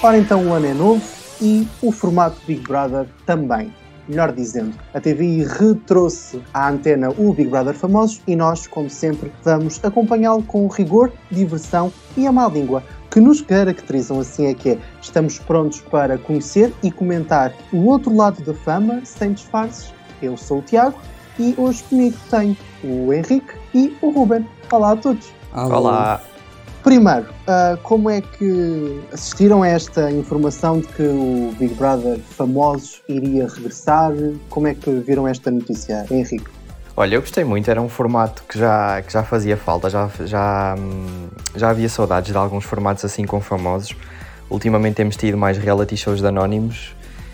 Ora então, o ano é novo e o formato Big Brother também. Melhor dizendo, a TVI retrouxe à antena o Big Brother Famosos e nós, como sempre, vamos acompanhá-lo com rigor, diversão e a má língua que nos caracterizam. Assim é que é. Estamos prontos para conhecer e comentar o outro lado da fama, sem disfarces. Eu sou o Tiago e hoje comigo tenho o Henrique e o Ruben. Olá a todos. Olá. Primeiro, como é que assistiram a esta informação de que o Big Brother Famosos iria regressar? Como é que viram esta notícia, Henrique? Olha, eu gostei muito, era um formato que já fazia falta, já havia saudades de alguns formatos assim com famosos. Ultimamente temos tido mais reality shows de anónimos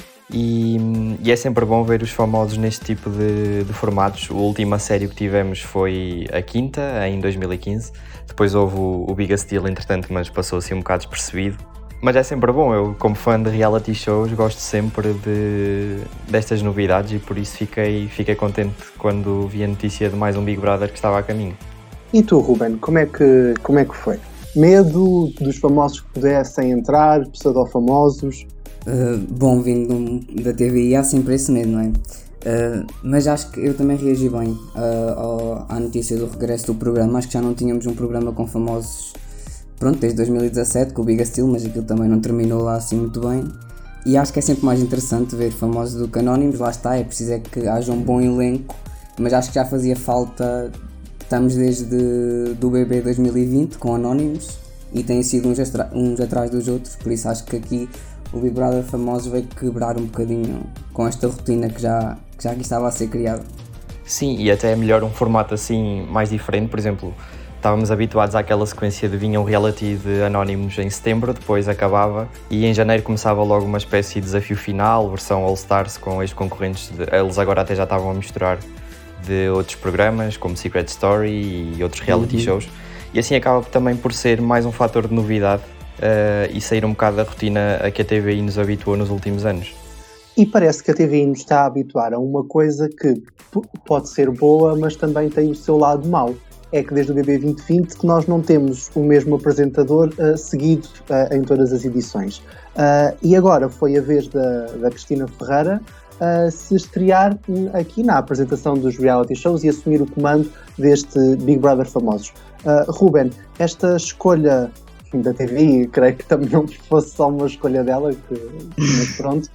e é sempre bom ver os famosos neste tipo de formatos. A última série que tivemos foi a quinta, em 2015. Depois houve o Biggest Deal, entretanto, mas passou assim um bocado despercebido. Mas é sempre bom, eu como fã de reality shows gosto sempre destas novidades e por isso fiquei contente quando vi a notícia de mais um Big Brother que estava a caminho. E tu, Ruben, como é que foi? Medo dos famosos que pudessem entrar, pseudo-famosos? Bom, vindo da TVI há sempre esse medo, não é? Mas acho que eu também reagi bem à notícia do regresso do programa. Acho que já não tínhamos um programa com famosos, pronto, desde 2017 com o Biggest Deal, mas aquilo também não terminou lá assim muito bem. E acho que é sempre mais interessante ver famosos do que anónimos. Lá está, é preciso é que haja um bom elenco, mas acho que já fazia falta. Estamos desde do BB 2020 com anónimos e têm sido uns atrás dos outros, por isso acho que aqui o Big Brother Famosos veio quebrar um bocadinho com esta rotina que já aqui estava a ser criada. Sim, e até é melhor um formato assim mais diferente. Por exemplo, estávamos habituados àquela sequência de vinha um reality de anónimos em setembro, depois acabava e em janeiro começava logo uma espécie de desafio final, versão All Stars com ex-concorrentes. Eles agora até já estavam a misturar de outros programas como Secret Story e outros reality shows, e assim acaba também por ser mais um fator de novidade e sair um bocado da rotina a que a TVI nos habituou nos últimos anos. E parece que a TVI nos está a habituar a uma coisa que pode ser boa, mas também tem o seu lado mau. É que desde o BB 2020 que nós não temos o mesmo apresentador seguido em todas as edições. E agora foi a vez da Cristina Ferreira se estrear aqui na apresentação dos reality shows e assumir o comando deste Big Brother Famosos. Ruben, esta escolha da TVI, creio que também não fosse só uma escolha dela, mas pronto,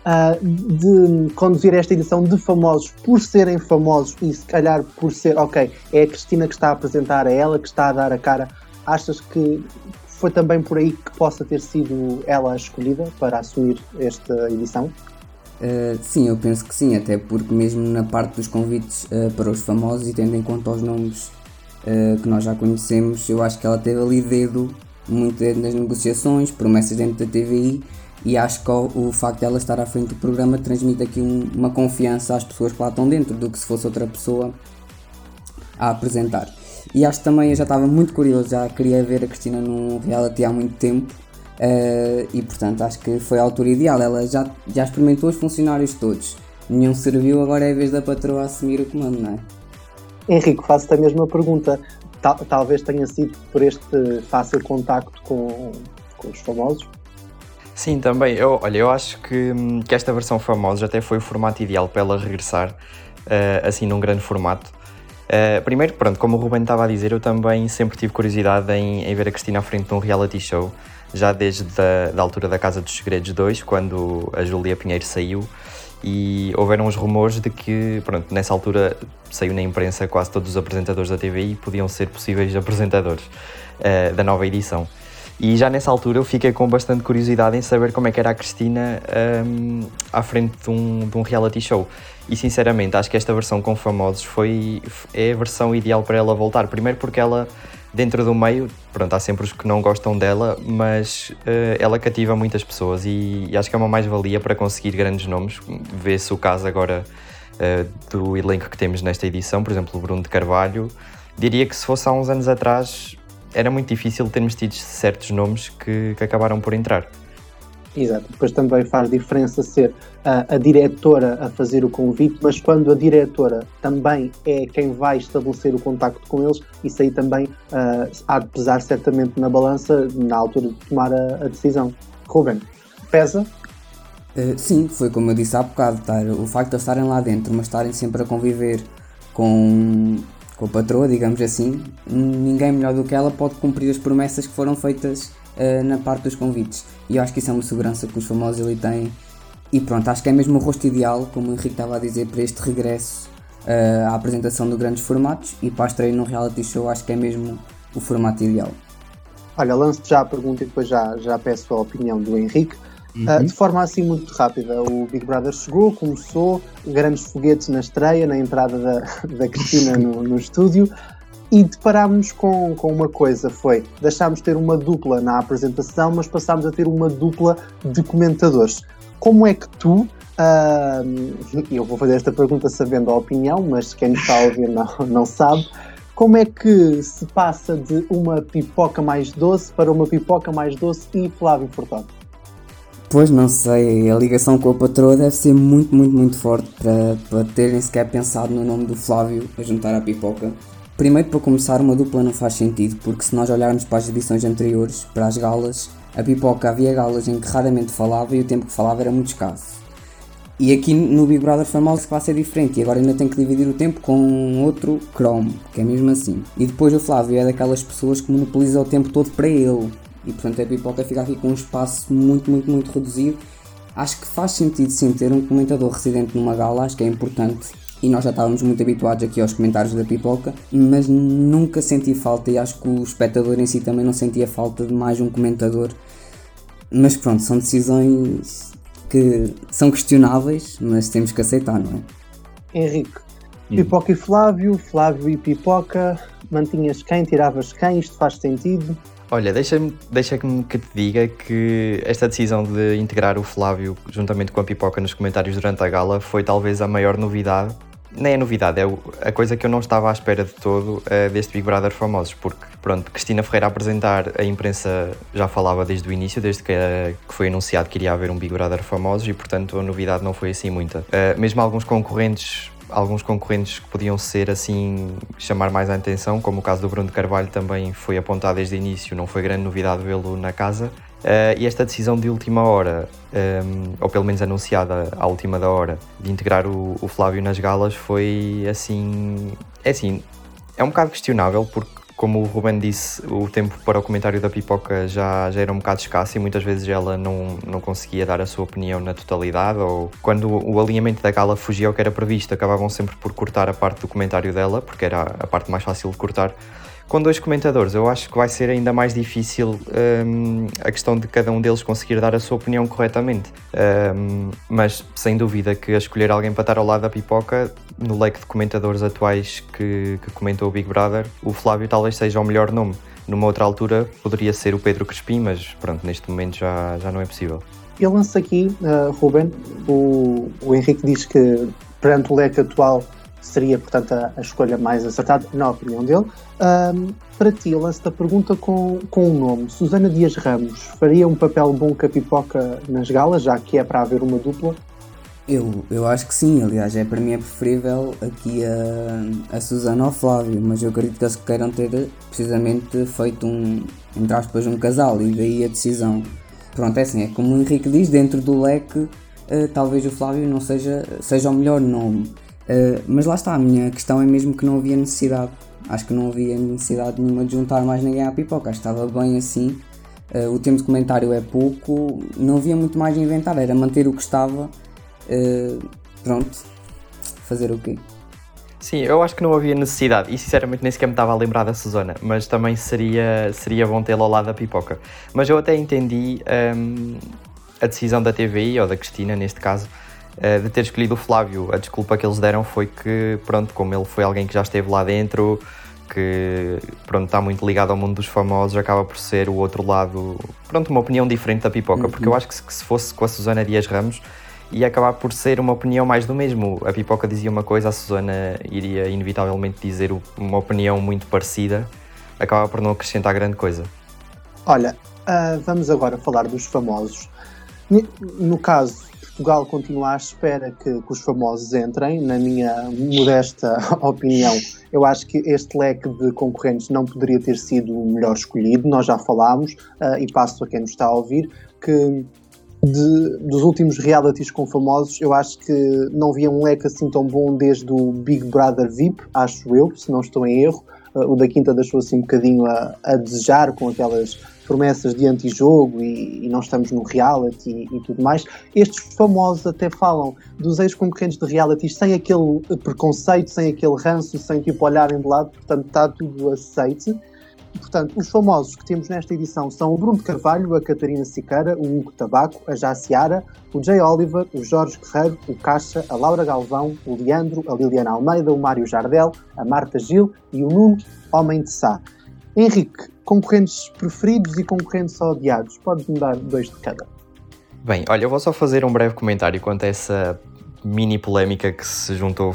de conduzir esta edição de famosos por serem famosos e se calhar por ser, ok, é a Cristina que está a apresentar, é ela que está a dar a cara. Achas que foi também por aí que possa ter sido ela a escolhida para assumir esta edição? Sim, eu penso que sim, até porque mesmo na parte dos convites para os famosos e tendo em conta os nomes que nós já conhecemos, eu acho que ela teve ali muito dedo nas negociações, promessas dentro da TVI, e acho que o facto de ela estar à frente do programa transmite aqui uma confiança às pessoas que lá estão dentro do que se fosse outra pessoa a apresentar. E acho que também eu já estava muito curioso, já queria ver a Cristina num reality há muito tempo. E portanto acho que foi a altura ideal. Ela já experimentou os funcionários todos, nenhum serviu, agora é a vez da patroa assumir o comando, não é? Henrique, faço-te a mesma pergunta. Talvez tenha sido por este fácil contacto com os famosos? Sim, também. Eu acho que esta versão famosa até foi o formato ideal para ela regressar assim num grande formato. Primeiro, pronto, como o Ruben estava a dizer, eu também sempre tive curiosidade em ver a Cristina à frente de um reality show, já desde da altura da Casa dos Segredos 2, quando a Júlia Pinheiro saiu, e houveram os rumores de que, pronto, nessa altura saiu na imprensa quase todos os apresentadores da TVI podiam ser possíveis apresentadores da nova edição. E já nessa altura eu fiquei com bastante curiosidade em saber como é que era a Cristina à frente de um reality show. E sinceramente acho que esta versão com famosos é a versão ideal para ela voltar. Primeiro porque ela, dentro do meio, pronto, há sempre os que não gostam dela, mas ela cativa muitas pessoas e acho que é uma mais-valia para conseguir grandes nomes. Vê-se o caso agora do elenco que temos nesta edição, por exemplo, o Bruno de Carvalho. Diria que se fosse há uns anos atrás era muito difícil termos tido certos nomes que acabaram por entrar. Exato, depois também faz diferença ser a diretora a fazer o convite, mas quando a diretora também é quem vai estabelecer o contacto com eles, isso aí também há de pesar certamente na balança na altura de tomar a decisão. Ruben, pesa? Sim, foi como eu disse há bocado, o facto de eles estarem lá dentro, mas estarem sempre a conviver com a patroa, digamos assim, ninguém melhor do que ela pode cumprir as promessas que foram feitas na parte dos convites. E eu acho que isso é uma segurança que os famosos ali têm. E pronto, acho que é mesmo o rosto ideal, como o Henrique estava a dizer, para este regresso à apresentação de grandes formatos, e para a estreia num reality show acho que é mesmo o formato ideal. Olha, lanço-te já a pergunta e depois já peço a opinião do Henrique. De forma assim muito rápida, o Big Brother chegou, começou, grandes foguetes na estreia, na entrada da Cristina no estúdio, e deparámos com uma coisa, deixámos de ter uma dupla na apresentação, mas passámos a ter uma dupla de comentadores. Como é que tu, eu vou fazer esta pergunta sabendo a opinião, mas quem nos está a ouvir não sabe, como é que se passa de uma pipoca mais doce para uma pipoca mais doce e Flávio Furtado? Pois não sei, a ligação com a patroa deve ser muito, muito, muito forte para terem sequer pensado no nome do Flávio a juntar à pipoca. Primeiro, para começar, uma dupla não faz sentido, porque se nós olharmos para as edições anteriores, para as galas, a pipoca havia galas em que raramente falava e o tempo que falava era muito escasso. E aqui no Big Brother famoso que vai ser diferente, e agora ainda tem que dividir o tempo com outro cromo, que é mesmo assim. E depois o Flávio é daquelas pessoas que monopoliza o tempo todo para ele. E portanto a pipoca fica aqui com um espaço muito, muito, muito reduzido. Acho que faz sentido sim ter um comentador residente numa gala, acho que é importante. E nós já estávamos muito habituados aqui aos comentários da pipoca, mas nunca senti falta, e acho que o espectador em si também não sentia falta de mais um comentador. Mas pronto, são decisões que são questionáveis, mas temos que aceitar, não é? Henrique, pipoca e Flávio, Flávio e pipoca, mantinhas quem, tiravas quem, isto faz sentido? Olha, deixa-me que te diga que esta decisão de integrar o Flávio juntamente com a pipoca nos comentários durante a gala foi talvez a maior novidade. Nem é novidade, é a coisa que eu não estava à espera de todo deste Big Brother Famosos, porque, pronto, Cristina Ferreira a apresentar, a imprensa já falava desde o início, desde que foi anunciado que iria haver um Big Brother Famosos, e, portanto, a novidade não foi assim muita. Mesmo alguns concorrentes que podiam ser assim, chamar mais a atenção, como o caso do Bruno de Carvalho, também foi apontado desde o início, não foi grande novidade vê-lo na casa. E esta decisão de última hora, ou pelo menos anunciada à última da hora, de integrar o Flávio nas galas foi assim, é um bocado questionável, porque, como o Ruben disse, o tempo para o comentário da pipoca já era um bocado escasso e muitas vezes ela não conseguia dar a sua opinião na totalidade, ou quando o alinhamento da gala fugia ao que era previsto, acabavam sempre por cortar a parte do comentário dela, porque era a parte mais fácil de cortar. Com dois comentadores, eu acho que vai ser ainda mais difícil a questão de cada um deles conseguir dar a sua opinião corretamente. Mas, sem dúvida, que a escolher alguém para estar ao lado da pipoca, no leque de comentadores atuais que comentou o Big Brother, o Flávio talvez seja o melhor nome. Numa outra altura poderia ser o Pedro Crespim, mas pronto, neste momento já não é possível. Eu lanço aqui, Ruben, o Henrique diz que perante o leque atual seria, portanto, a escolha mais acertada, na opinião dele. Para ti, eu lanço-te a pergunta com um nome. Susana Dias Ramos faria um papel bom com a pipoca nas galas, já que é para haver uma dupla? Eu acho que sim, aliás, para mim é preferível aqui a Susana ao Flávio, mas eu acredito que eles queiram ter precisamente feito entre aspas, um casal, e daí a decisão. Pronto, é assim, é como o Henrique diz, dentro do leque, talvez o Flávio não seja o melhor nome. Mas lá está, a minha questão é mesmo que não havia necessidade. Acho que não havia necessidade nenhuma de juntar mais ninguém à pipoca. Acho que estava bem assim. O tempo de comentário é pouco. Não havia muito mais a inventar. Era manter o que estava. Pronto. Fazer o quê? Sim, eu acho que não havia necessidade. E sinceramente nem sequer me estava a lembrar da Susana. Mas também seria bom tê-la ao lado da pipoca. Mas eu até entendi a decisão da TVI, ou da Cristina neste caso, de ter escolhido o Flávio. A desculpa que eles deram foi que, pronto, como ele foi alguém que já esteve lá dentro, que, pronto, está muito ligado ao mundo dos famosos, acaba por ser o outro lado, pronto, uma opinião diferente da pipoca, porque eu acho que se fosse com a Susana Dias Ramos, ia acabar por ser uma opinião mais do mesmo. A pipoca dizia uma coisa, a Susana iria inevitavelmente dizer uma opinião muito parecida, acaba por não acrescentar grande coisa. Olha, vamos agora falar dos famosos. No caso, Portugal continua à espera que os famosos entrem. Na minha modesta opinião, eu acho que este leque de concorrentes não poderia ter sido o melhor escolhido. Nós já falámos, e passo a quem nos está a ouvir, que dos últimos realities com famosos, eu acho que não havia um leque assim tão bom desde o Big Brother VIP, acho eu, se não estou em erro. O da Quinta deixou assim um bocadinho a desejar, com aquelas promessas de antijogo e não estamos no reality e tudo mais. Estes famosos até falam dos ex-concorrentes de reality sem aquele preconceito, sem aquele ranço, sem tipo olharem de lado, portanto está tudo aceite. Portanto, os famosos que temos nesta edição são o Bruno de Carvalho, a Catarina Siqueira, o Hugo Tabaco, a Jaciara, o Jay Oliver, o Jorge Guerreiro, o Caixa, a Laura Galvão, o Leandro, a Liliana Almeida, o Mário Jardel, a Marta Gil e o Nuno, Homem de Sá. Henrique, concorrentes preferidos e concorrentes odiados. Podes-me dar 2 de cada. Bem, olha, eu vou só fazer um breve comentário quanto a essa mini polémica que se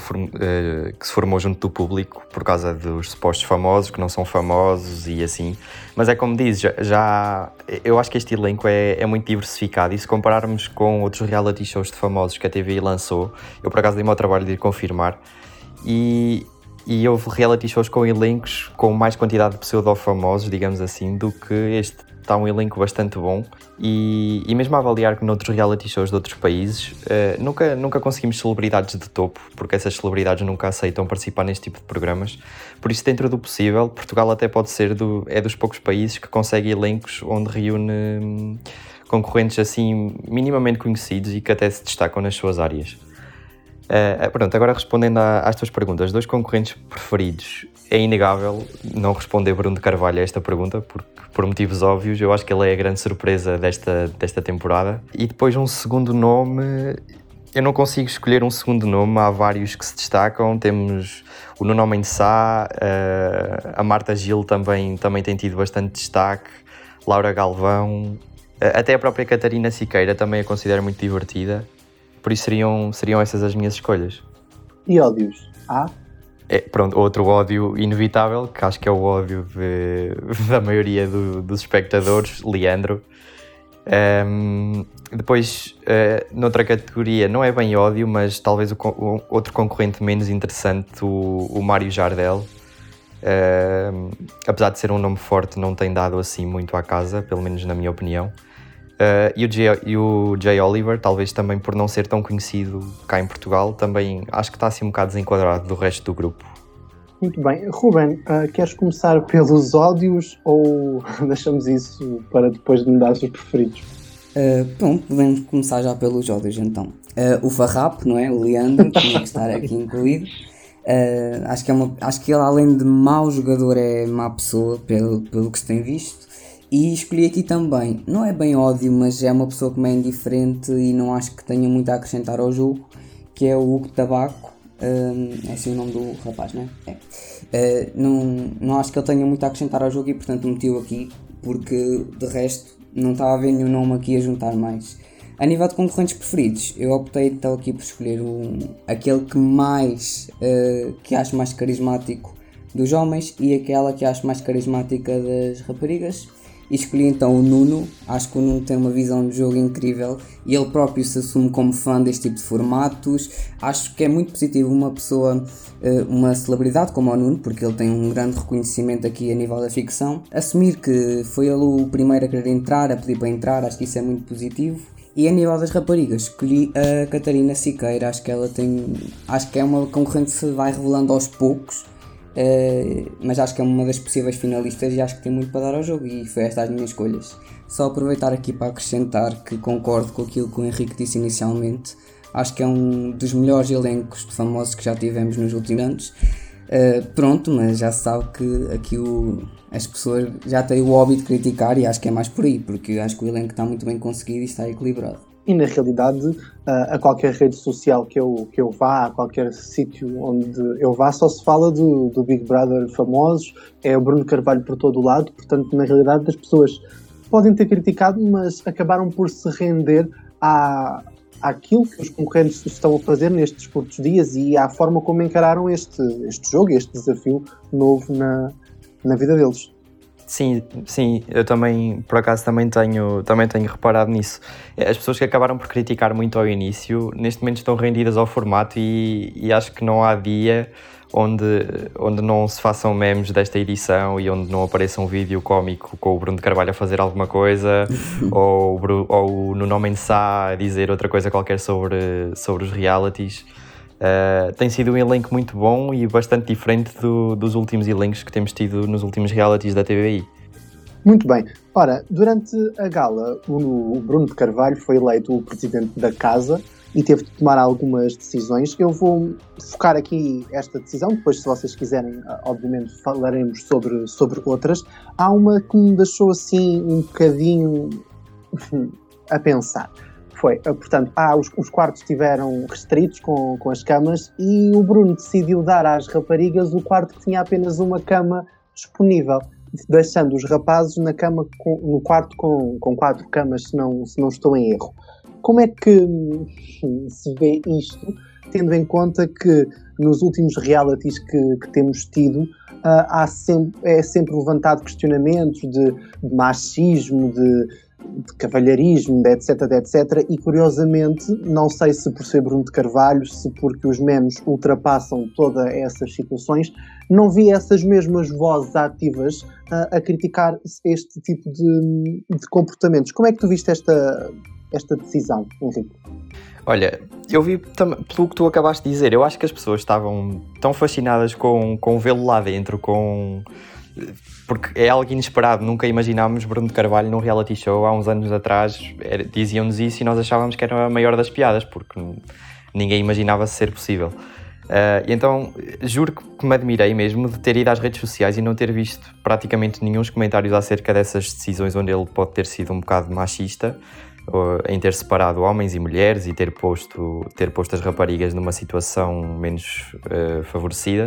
formou junto do público por causa dos supostos famosos que não são famosos e assim. Mas é como dizes, eu acho que este elenco é muito diversificado e se compararmos com outros reality shows de famosos que a TVI lançou, eu por acaso dei-me ao trabalho de ir confirmar e houve reality shows com elencos com mais quantidade de pseudo-famosos, digamos assim, do que este. Está um elenco bastante bom e mesmo a avaliar que noutros reality shows de outros países nunca conseguimos celebridades de topo, porque essas celebridades nunca aceitam participar neste tipo de programas. Por isso, dentro do possível, Portugal até pode ser dos poucos países que consegue elencos onde reúne concorrentes assim minimamente conhecidos e que até se destacam nas suas áreas. Pronto, agora respondendo às tuas perguntas, 2 concorrentes preferidos, é inegável não responder Bruno de Carvalho a esta pergunta, porque por motivos óbvios, eu acho que ele é a grande surpresa desta temporada. E depois um segundo nome, eu não consigo escolher um segundo nome, há vários que se destacam, temos o Nuno Homem de Sá, a Marta Gil também tem tido bastante destaque, Laura Galvão, até a própria Catarina Siqueira também a considero muito divertida, por isso seriam essas as minhas escolhas. E ódios? Pronto, outro ódio inevitável, que acho que é o ódio da maioria dos espectadores, Leandro. Depois, noutra categoria, não é bem ódio, mas talvez o outro concorrente menos interessante, o Mário Jardel. Apesar de ser um nome forte, não tem dado assim muito à casa, pelo menos na minha opinião. E o Jay Oliver, talvez também por não ser tão conhecido cá em Portugal, também acho que está assim um bocado desenquadrado do resto do grupo. Muito bem. Ruben, queres começar pelos ódios ou deixamos isso para depois de me dar os preferidos? Pronto, podemos começar já pelos ódios então. O Farrapo, não é? O Leandro, tinha que estar aqui incluído. Acho que ele, além de mau jogador, é má pessoa, pelo que se tem visto. E escolhi aqui também, não é bem ódio, mas é uma pessoa que me é indiferente e não acho que tenha muito a acrescentar ao jogo, que é o Hugo Tabaco. É assim o nome do rapaz, não é? Não acho que ele tenha muito a acrescentar ao jogo e portanto meti-o aqui, porque de resto não estava a ver nenhum nome aqui a juntar mais. A nível de concorrentes preferidos, eu optei então aqui por escolher aquele que acho mais carismático dos homens e aquela que acho mais carismática das raparigas. E escolhi então o Nuno. Acho que o Nuno tem uma visão de jogo incrível e ele próprio se assume como fã deste tipo de formatos. Acho que é muito positivo uma pessoa, uma celebridade como o Nuno, porque ele tem um grande reconhecimento aqui a nível da ficção, assumir que foi ele o primeiro a querer entrar, a pedir para entrar. Acho que isso é muito positivo. E a nível das raparigas, escolhi a Catarina Siqueira. Acho que é uma concorrente que se vai revelando aos poucos. Mas acho que é uma das possíveis finalistas e acho que tem muito para dar ao jogo e foi estas as minhas escolhas. Só aproveitar aqui para acrescentar que concordo com aquilo que o Henrique disse inicialmente. Acho que é um dos melhores elencos de famosos que já tivemos nos últimos anos. Pronto, mas já se sabe que aqui as pessoas já têm o hobby de criticar e acho que é mais por aí, porque acho que o elenco está muito bem conseguido e está equilibrado. E na realidade, a qualquer rede social que eu vá, a qualquer sítio onde eu vá, só se fala do Big Brother famosos, é o Bruno Carvalho por todo o lado, portanto, na realidade, as pessoas podem ter criticado, mas acabaram por se render àquilo que os concorrentes estão a fazer nestes curtos dias e à forma como encararam este jogo, este desafio novo na vida deles. Sim, eu também, por acaso, também tenho reparado nisso. As pessoas que acabaram por criticar muito ao início, neste momento estão rendidas ao formato e acho que não há dia onde não se façam memes desta edição e onde não apareça um vídeo cómico com o Bruno de Carvalho a fazer alguma coisa ou o Nuno Mendes Sá a dizer outra coisa qualquer sobre os realities. Tem sido um elenco muito bom e bastante diferente dos últimos elencos que temos tido nos últimos realities da TVI. Muito bem. Ora, durante a gala, o Bruno de Carvalho foi eleito o presidente da casa e teve de tomar algumas decisões. Eu vou focar aqui esta decisão, depois se vocês quiserem, obviamente falaremos sobre outras. Há uma que me deixou assim um bocadinho a pensar. Portanto, os quartos estiveram restritos com as camas e o Bruno decidiu dar às raparigas o quarto que tinha apenas uma cama disponível, deixando os rapazes no quarto com 4 camas, se não estou em erro. Como é que se vê isto, tendo em conta que nos últimos realities que temos tido, é sempre levantado questionamentos de machismo, de cavalheirismo, etc, e curiosamente, não sei se por ser Bruno de Carvalho, se porque os memes ultrapassam todas essas situações, não vi essas mesmas vozes ativas a criticar este tipo de comportamentos. Como é que tu viste esta decisão, Henrique? Olha, eu vi pelo que tu acabaste de dizer, eu acho que as pessoas estavam tão fascinadas com vê-lo lá dentro, porque é algo inesperado, nunca imaginámos Bruno de Carvalho num reality show há uns anos atrás, diziam-nos isso e nós achávamos que era a maior das piadas, porque ninguém imaginava ser possível. E então, juro que me admirei mesmo de ter ido às redes sociais e não ter visto praticamente nenhum comentários acerca dessas decisões onde ele pode ter sido um bocado machista, em ter separado homens e mulheres e ter posto as raparigas numa situação menos favorecida.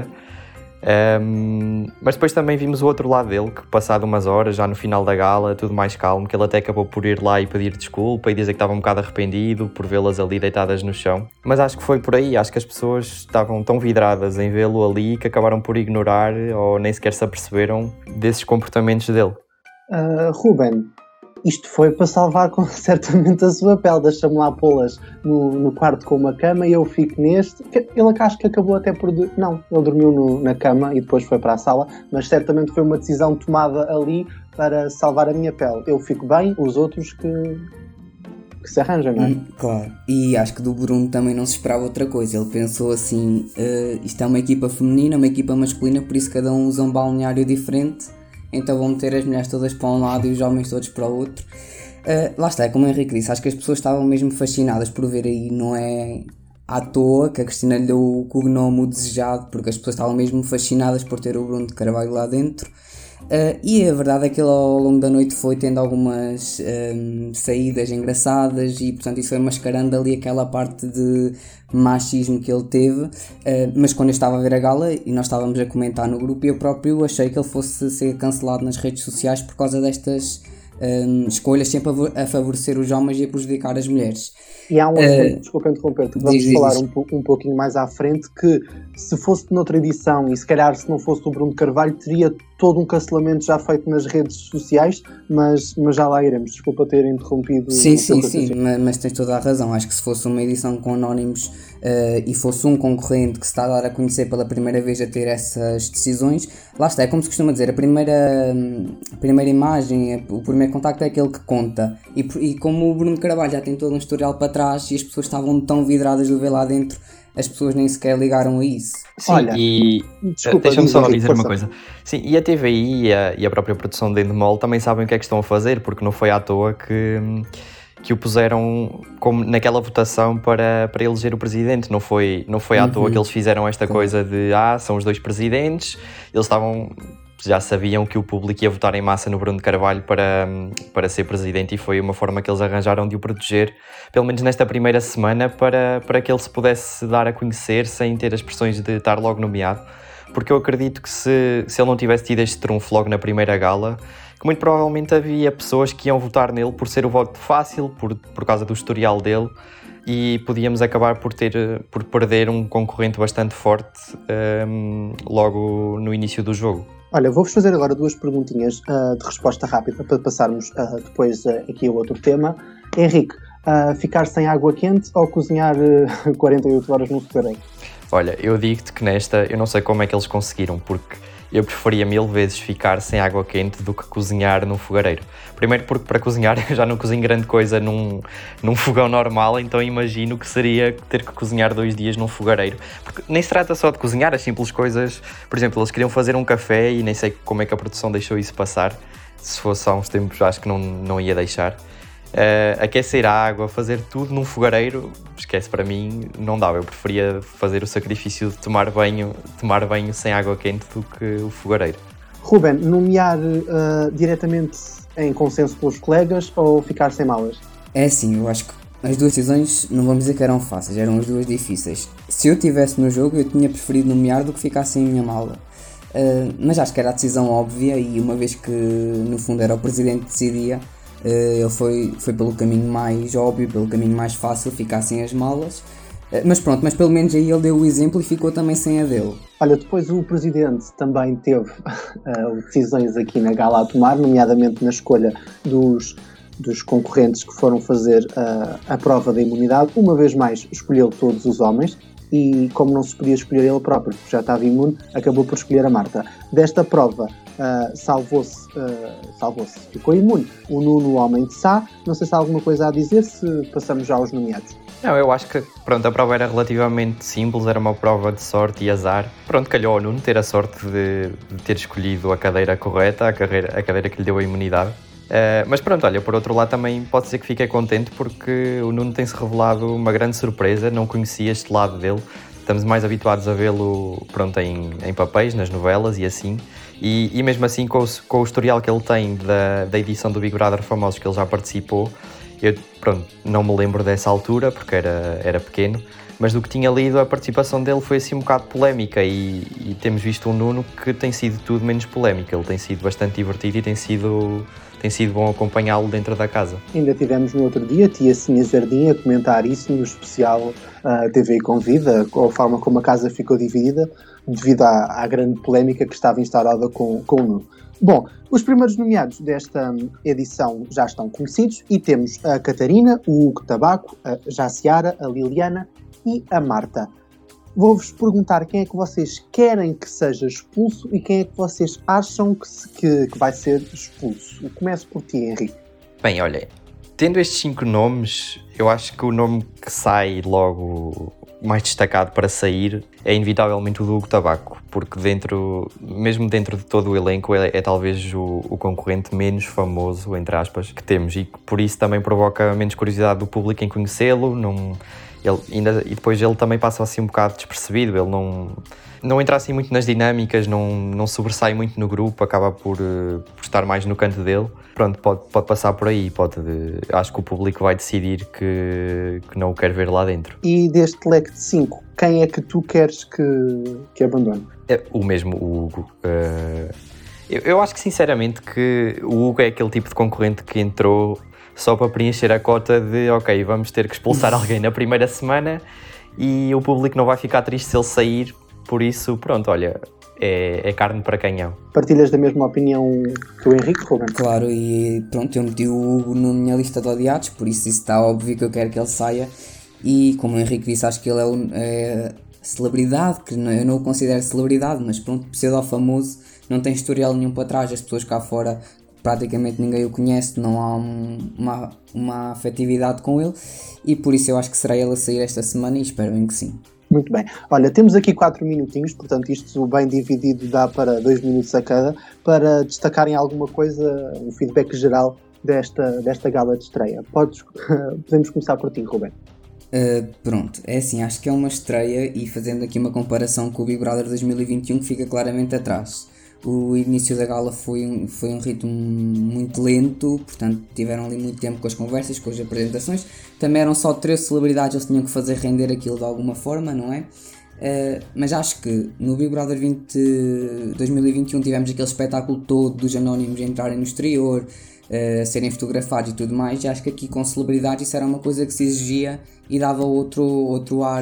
Mas depois também vimos o outro lado dele, que passado umas horas, já no final da gala, tudo mais calmo, que ele até acabou por ir lá e pedir desculpa e dizer que estava um bocado arrependido por vê-las ali deitadas no chão. Mas acho que foi por aí, acho que as pessoas estavam tão vidradas em vê-lo ali que acabaram por ignorar ou nem sequer se aperceberam desses comportamentos dele. Ruben, isto foi para salvar certamente a sua pele, deixa-me lá pô-las no quarto com uma cama e eu fico neste. Ele acho que acabou até por... Não, ele dormiu na cama e depois foi para a sala, mas certamente foi uma decisão tomada ali para salvar a minha pele. Eu fico bem, os outros que se arranjam, não é? Claro, e acho que do Bruno também não se esperava outra coisa. Ele pensou assim, isto é uma equipa feminina, uma equipa masculina, por isso cada um usa um balneário diferente. Então vão meter as mulheres todas para um lado e os homens todos para o outro. Lá está, é como o Henrique disse, acho que as pessoas estavam mesmo fascinadas por ver aí, não é à toa que a Cristina lhe deu o cognome o desejado, porque as pessoas estavam mesmo fascinadas por ter o Bruno de Carvalho lá dentro. E a verdade é que ele ao longo da noite foi tendo algumas saídas engraçadas e portanto isso foi mascarando ali aquela parte de machismo que ele teve, mas quando eu estava a ver a gala e nós estávamos a comentar no grupo, eu próprio achei que ele fosse ser cancelado nas redes sociais por causa destas escolhas sempre a favorecer os homens e a prejudicar as mulheres. E há um assunto, desculpa interromper-te, que vamos falar um pouquinho mais à frente, que se fosse noutra edição e se calhar se não fosse o Bruno de Carvalho teria todo um cancelamento já feito nas redes sociais, mas já lá iremos. Desculpa ter interrompido. Sim, mas tens toda a razão. Acho que se fosse uma edição com anónimos e fosse um concorrente que se está a dar a conhecer pela primeira vez a ter essas decisões, lá está, é como se costuma dizer, a primeira imagem, o primeiro contacto é aquele que conta. E como o Bruno de Carvalho já tem todo um historial para trás e as pessoas estavam tão vidradas de ver lá dentro, as pessoas nem sequer ligaram a isso. Sim, olha, e deixa-me só dizer uma coisa. Sim, e a TVI e a própria produção de Endemol também sabem o que é que estão a fazer, porque não foi à toa que o puseram como naquela votação para eleger o presidente. Não foi à toa que eles fizeram esta coisa de são os dois presidentes. Eles já sabiam que o público ia votar em massa no Bruno de Carvalho para ser presidente e foi uma forma que eles arranjaram de o proteger, pelo menos nesta primeira semana, para que ele se pudesse dar a conhecer sem ter as pressões de estar logo nomeado. Porque eu acredito que se ele não tivesse tido este trunfo logo na primeira gala, que muito provavelmente havia pessoas que iam votar nele por ser o voto fácil, por causa do historial dele, e podíamos acabar por perder um concorrente bastante forte logo no início do jogo. Olha, vou-vos fazer agora 2 perguntinhas de resposta rápida para passarmos depois aqui a outro tema. Henrique, ficar sem água quente ou cozinhar 48 horas num fogareiro? Olha, eu digo-te que nesta, eu não sei como é que eles conseguiram, porque eu preferia 1000 vezes ficar sem água quente do que cozinhar num fogareiro. Primeiro porque para cozinhar eu já não cozinho grande coisa num fogão normal, então imagino que seria ter que cozinhar 2 dias num fogareiro. Porque nem se trata só de cozinhar, as simples coisas. Por exemplo, eles queriam fazer um café e nem sei como é que a produção deixou isso passar. Se fosse há uns tempos acho que não ia deixar. Aquecer a água, fazer tudo num fogareiro, esquece, para mim não dava. Eu preferia fazer o sacrifício de tomar banho sem água quente do que o fogareiro. Ruben, nomear diretamente em consenso com os colegas ou ficar sem malas? É assim, eu acho que as duas decisões não vamos dizer que eram fáceis, eram as duas difíceis. Se eu estivesse no jogo, eu tinha preferido nomear do que ficar sem a minha mala. Mas acho que era a decisão óbvia, e uma vez que no fundo era o presidente que decidia, ele foi pelo caminho mais óbvio, pelo caminho mais fácil, ficar sem as malas. Mas pronto, mas pelo menos aí ele deu o exemplo e ficou também sem a dele. Olha, depois o presidente também teve decisões aqui na gala a tomar, nomeadamente na escolha dos concorrentes que foram fazer a prova da imunidade. Uma vez mais escolheu todos os homens e, como não se podia escolher ele próprio, porque já estava imune, acabou por escolher a Marta. Desta prova salvou-se, ficou imune o Nuno, o homem de Sá. Não sei se há alguma coisa a dizer, se passamos já aos nomeados. Não, eu acho que a prova era relativamente simples, era uma prova de sorte e azar. Pronto, calhou ao Nuno ter a sorte de ter escolhido a cadeira correta, a cadeira que lhe deu a imunidade. Mas pronto, olha, por outro lado também pode dizer que fiquei contente porque o Nuno tem-se revelado uma grande surpresa, não conhecia este lado dele. Estamos mais habituados a vê-lo, pronto, em papéis, nas novelas e assim. E mesmo assim, com o historial que ele tem da edição do Big Brother Famosos que ele já participou, eu, pronto, não me lembro dessa altura porque era pequeno, mas do que tinha lido, a participação dele foi assim um bocado polémica e temos visto um Nuno que tem sido tudo menos polémico. Ele tem sido bastante divertido e tem sido bom acompanhá-lo dentro da casa. Ainda tivemos no outro dia a tia Sinha Jardim a comentar isso no especial TV Convida, a forma como a casa ficou dividida devido à grande polémica que estava instaurada com o Nuno. Bom, os primeiros nomeados desta edição já estão conhecidos e temos a Catarina, o Hugo Tabaco, a Jaciara, a Liliana e a Marta. Vou-vos perguntar quem é que vocês querem que seja expulso e quem é que vocês acham que vai ser expulso. Eu começo por ti, Henrique. Bem, olha, tendo estes 5 nomes, eu acho que o nome que sai logo mais destacado para sair é inevitavelmente o do Hugo Tabaco, porque mesmo dentro de todo o elenco é talvez o concorrente menos famoso, entre aspas, que temos, e por isso também provoca menos curiosidade do público em conhecê-lo. E depois ele também passa assim um bocado despercebido, ele não entra assim muito nas dinâmicas, não sobressai muito no grupo, acaba por estar mais no canto dele. Pronto, pode passar por aí, acho que o público vai decidir que não o quer ver lá dentro. E deste leque de 5, quem é que tu queres que abandone? O mesmo, o Hugo. Eu acho que sinceramente que o Hugo é aquele tipo de concorrente que entrou só para preencher a cota de ok, vamos ter que expulsar alguém na primeira semana e o público não vai ficar triste se ele sair, por isso, pronto, olha, é carne para canhão. Partilhas da mesma opinião que o Henrique, Ruben? Claro, e pronto, eu meti o Hugo na minha lista de odiados, por isso está óbvio que eu quero que ele saia. E como o Henrique disse, acho que ele é celebridade, que eu não o considero celebridade, mas pronto, pseudo-famoso, não tem historial nenhum para trás, as pessoas cá fora praticamente ninguém o conhece, não há uma afetividade com ele, e por isso eu acho que será ele a sair esta semana e espero bem que sim. Muito bem. Olha, temos aqui 4 minutinhos, portanto isto bem dividido dá para 2 minutos a cada, para destacarem alguma coisa, um feedback geral desta gala de estreia. Podemos começar por ti, Ruben. Pronto, é assim, acho que é uma estreia e fazendo aqui uma comparação com o Big Brother 2021 que fica claramente atrás. O início da gala foi um ritmo muito lento, portanto tiveram ali muito tempo com as conversas, com as apresentações. Também eram só 13 celebridades, eles tinham que fazer render aquilo de alguma forma, não é? Mas acho que no Big Brother 2021 tivemos aquele espetáculo todo dos anónimos entrarem no exterior, serem fotografados e tudo mais, e acho que aqui com celebridades isso era uma coisa que se exigia e dava outro ar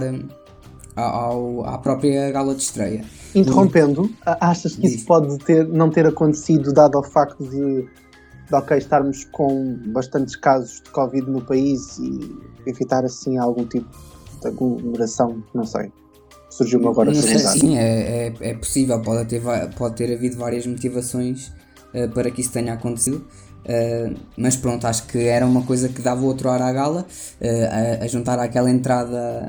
à própria gala de estreia. Interrompendo, achas que isso pode não ter acontecido dado ao facto de estarmos com bastantes casos de Covid no país e evitar assim algum tipo de aglomeração, não sei, surgiu-me agora a Não sei, perguntar. sim, é possível, pode ter havido várias motivações para que isso tenha acontecido, mas pronto, acho que era uma coisa que dava outro ar à gala, a juntar àquela entrada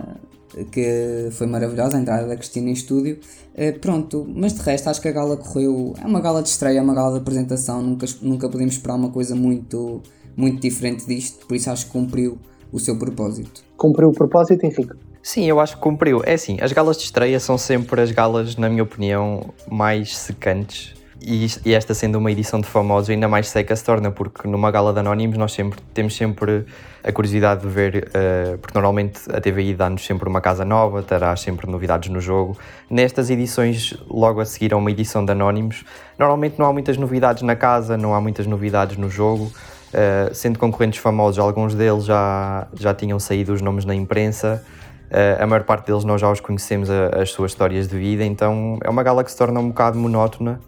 que foi maravilhosa, a entrada da Cristina em estúdio, pronto, mas de resto acho que a gala correu, é uma gala de estreia, é uma gala de apresentação, nunca podemos esperar uma coisa muito, muito diferente disto, por isso acho que cumpriu o seu propósito. Cumpriu o propósito, Henrique? Sim, eu acho que cumpriu. É assim, as galas de estreia são sempre as galas, na minha opinião, mais secantes. E esta sendo uma edição de famosos ainda mais seca se torna, porque numa gala de anónimos nós temos sempre a curiosidade de ver, porque normalmente a TVI dá-nos sempre uma casa nova, terá sempre novidades no jogo. Nestas edições, logo a seguir a uma edição de anónimos, normalmente não há muitas novidades na casa, não há muitas novidades no jogo, sendo concorrentes famosos, alguns deles já tinham saído os nomes na imprensa. A maior parte deles nós já os conhecemos as suas histórias de vida, então é uma gala que se torna um bocado monótona.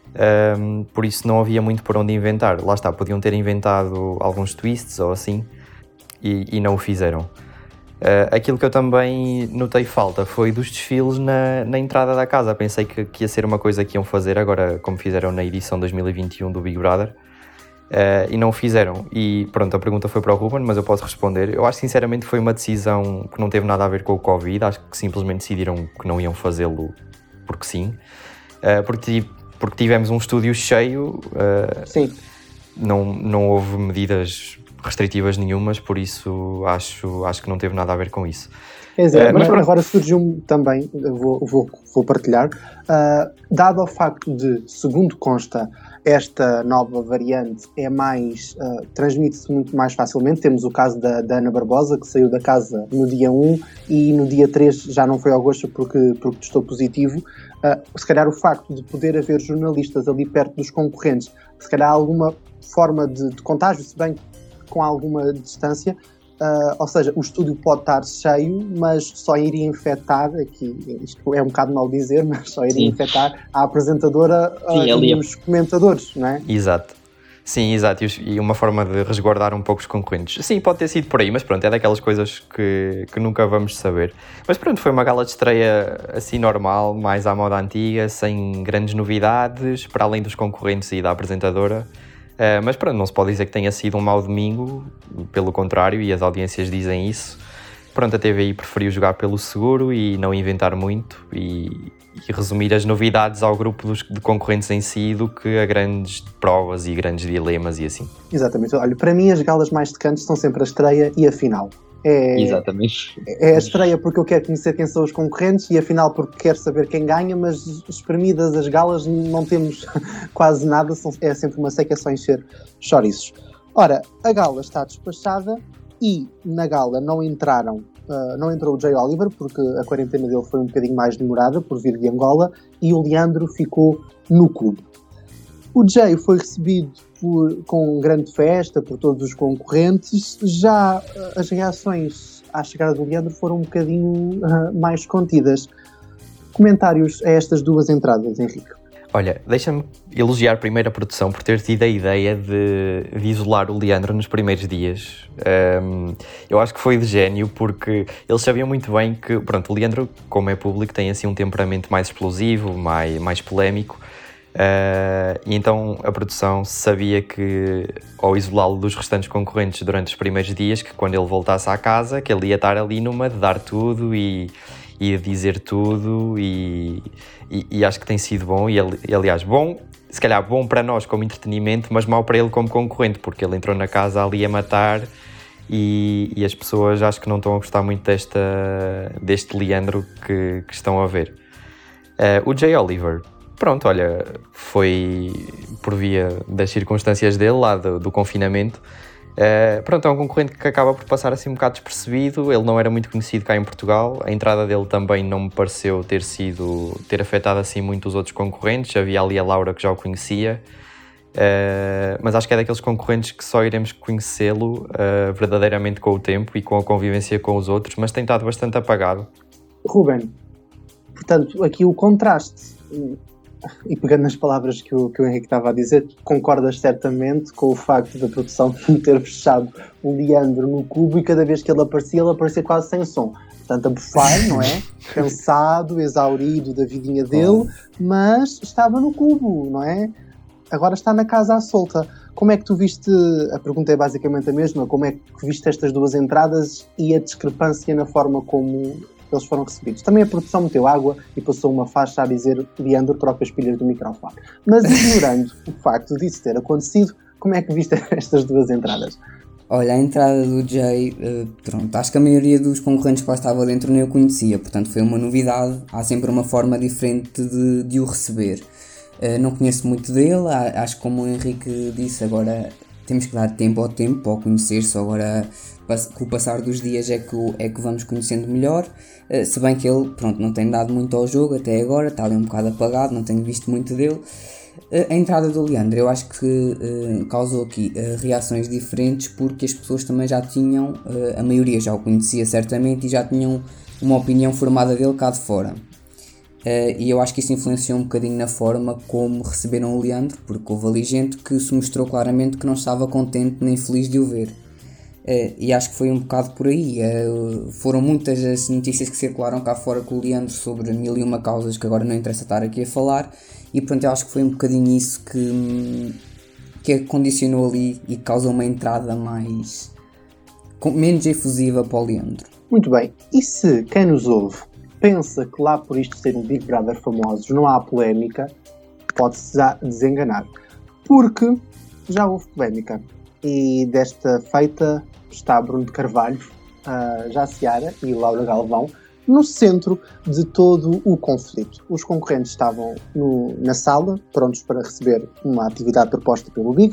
Por isso não havia muito por onde inventar. Lá está, podiam ter inventado alguns twists ou assim e não o fizeram. Aquilo que eu também notei falta foi dos desfiles na entrada da casa. Pensei que ia ser uma coisa que iam fazer agora, como fizeram na edição 2021 do Big Brother, e não o fizeram. E pronto, a pergunta foi para o Ruben, mas eu posso responder. Eu acho que sinceramente foi uma decisão que não teve nada a ver com o Covid. Acho que simplesmente decidiram que não iam fazê-lo porque sim, porque tivemos um estúdio cheio. Sim. Não houve medidas restritivas nenhumas, por isso acho que não teve nada a ver com isso. Mas agora surgiu-me também, vou partilhar, dado ao facto de, segundo consta, esta nova variante transmite-se muito mais facilmente. Temos o caso da Ana Barbosa, que saiu da casa no dia 1 e no dia 3 já não foi ao gosto porque testou positivo. Se calhar o facto de poder haver jornalistas ali perto dos concorrentes, se calhar alguma forma de contágio, se bem com alguma distância, ou seja, o estúdio pode estar cheio, mas só iria infectar, aqui, isto é um bocado mal dizer, mas só iria infectar a apresentadora e os comentadores, não é? Exato. Sim, exato, e uma forma de resguardar um pouco os concorrentes. Sim, pode ter sido por aí, mas pronto, é daquelas coisas que nunca vamos saber. Mas pronto, foi uma gala de estreia assim normal, mais à moda antiga, sem grandes novidades, para além dos concorrentes e da apresentadora. Mas pronto, não se pode dizer que tenha sido um mau domingo, pelo contrário, e as audiências dizem isso. Pronto, a TVI preferiu jogar pelo seguro e não inventar muito e resumir as novidades ao grupo de concorrentes em si do que a grandes provas e grandes dilemas e assim. Exatamente. Olha, para mim as galas mais secantes são sempre a estreia e a final. Exatamente. É a estreia porque eu quero conhecer quem são os concorrentes e a final porque quero saber quem ganha, mas espremidas as galas não temos quase nada, é sempre uma seca, só encher chouriços. Ora, a gala está despachada e na gala não entrou o Jay Oliver porque a quarentena dele foi um bocadinho mais demorada por vir de Angola e o Leandro ficou no clube. O Jay foi recebido com grande festa por todos os concorrentes, já as reações à chegada do Leandro foram um bocadinho mais contidas. Comentários a estas duas entradas, Henrique? Olha, deixa-me elogiar primeiro a produção por ter tido a ideia de isolar o Leandro nos primeiros dias. Eu acho que foi de gênio, porque eles sabiam muito bem que, pronto, o Leandro, como é público, tem assim um temperamento mais explosivo, mais polémico. E então a produção sabia que, ao isolá-lo dos restantes concorrentes durante os primeiros dias, que quando ele voltasse à casa, que ele ia estar ali numa de dar tudo e de dizer tudo, e acho que tem sido bom, e aliás, bom, se calhar bom para nós como entretenimento, mas mau para ele como concorrente, porque ele entrou na casa ali a matar, e as pessoas acho que não estão a gostar muito deste Leandro que estão a ver. O Jay Oliver, pronto, olha, foi por via das circunstâncias dele, lá do confinamento. Pronto, é um concorrente que acaba por passar assim um bocado despercebido. Ele não era muito conhecido cá em Portugal. A entrada dele também não me pareceu ter afetado assim muito os outros concorrentes. Havia ali a Laura, que já o conhecia. Mas acho que é daqueles concorrentes que só iremos conhecê-lo verdadeiramente com o tempo e com a convivência com os outros, mas tem estado bastante apagado. Ruben, portanto, aqui o contraste e pegando nas palavras que o Henrique estava a dizer, concordas certamente com o facto da produção ter fechado o Leandro no cubo e cada vez que ele aparecia quase sem som. Portanto, a bufar, não é? Cansado, exaurido da vidinha dele, mas estava no cubo, não é? Agora está na casa à solta. Como é que tu viste, a pergunta é basicamente a mesma, como é que viste estas duas entradas e a discrepância na forma como eles foram recebidos? Também a produção meteu água e passou uma faixa a dizer Leandro, troca as pilhas do microfone. Mas ignorando o facto disso ter acontecido, como é que viste estas duas entradas? Olha, a entrada do Jay, pronto, acho que a maioria dos concorrentes que lá estava dentro nem o conhecia, portanto foi uma novidade, há sempre uma forma diferente de o receber. Não conheço muito dele, acho que como o Henrique disse, agora temos que dar tempo ao tempo para o conhecer, só agora com o passar dos dias é que vamos conhecendo melhor, se bem que ele, pronto, não tem dado muito ao jogo até agora, está ali um bocado apagado, não tenho visto muito dele. A entrada do Leandro eu acho que causou aqui reações diferentes porque as pessoas também já tinham, a maioria já o conhecia certamente e já tinham uma opinião formada dele cá de fora. E eu acho que isso influenciou um bocadinho na forma como receberam o Leandro, porque houve ali gente que se mostrou claramente que não estava contente nem feliz de o ver. E acho que foi um bocado por aí. Foram muitas as notícias que circularam cá fora com o Leandro sobre mil e uma causas que agora não interessa estar aqui a falar, e pronto, eu acho que foi um bocadinho isso que condicionou ali e causou uma entrada menos efusiva para o Leandro. Muito bem, e se quem nos ouve pensa que lá por isto ser um Big Brother famosos não há polémica, pode-se desenganar, porque já houve polémica, e desta feita está Bruno de Carvalho, Jaciara e Laura Galvão no centro de todo o conflito. Os concorrentes estavam na sala, prontos para receber uma atividade proposta pelo Big,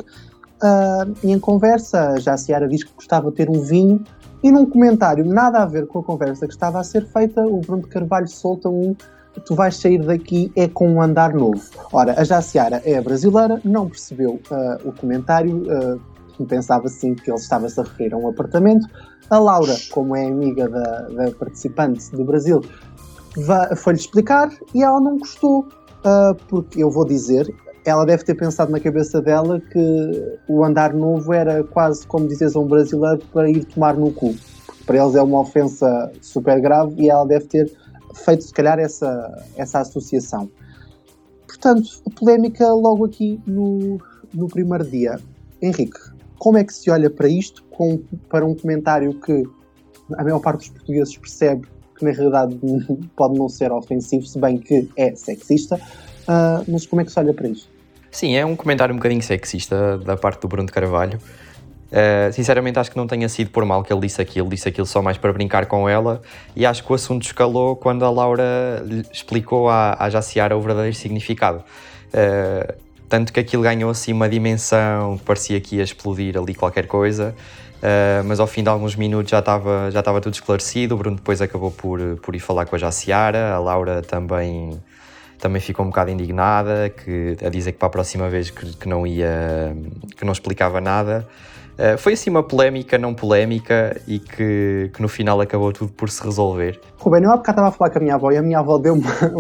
e em conversa a Jaciara diz que gostava de ter um vinho, e num comentário nada a ver com a conversa que estava a ser feita, o Bruno de Carvalho solta tu vais sair daqui é com um andar novo. Ora, a Jaciara é brasileira, não percebeu o comentário, pensava sim que ele estava-se a referir a um apartamento. A Laura, como é amiga da participante do Brasil, foi-lhe explicar e ela não gostou, porque eu vou dizer, ela deve ter pensado na cabeça dela que o andar novo era quase como dizes a um brasileiro para ir tomar no cu. Porque para eles é uma ofensa super grave e ela deve ter feito se calhar essa associação. Portanto, a polémica logo aqui no primeiro dia. Henrique, como é que se olha para isto, para um comentário que a maior parte dos portugueses percebe que na realidade pode não ser ofensivo, se bem que é sexista, mas como é que se olha para isto? Sim, é um comentário um bocadinho sexista da parte do Bruno de Carvalho. Sinceramente acho que não tenha sido por mal que ele disse aquilo só mais para brincar com ela, e acho que o assunto escalou quando a Laura explicou à Jaciara o verdadeiro significado. Tanto que aquilo ganhou assim uma dimensão, parecia que ia explodir ali qualquer coisa, mas ao fim de alguns minutos já estava tudo esclarecido. O Bruno depois acabou por ir falar com a Jaciara, a Laura também ficou um bocado indignada, a dizer que para a próxima vez que não explicava nada. Foi assim uma polémica não polémica e que no final acabou tudo por se resolver. Ruben, eu há bocado estava a falar com a minha avó e a minha avó deu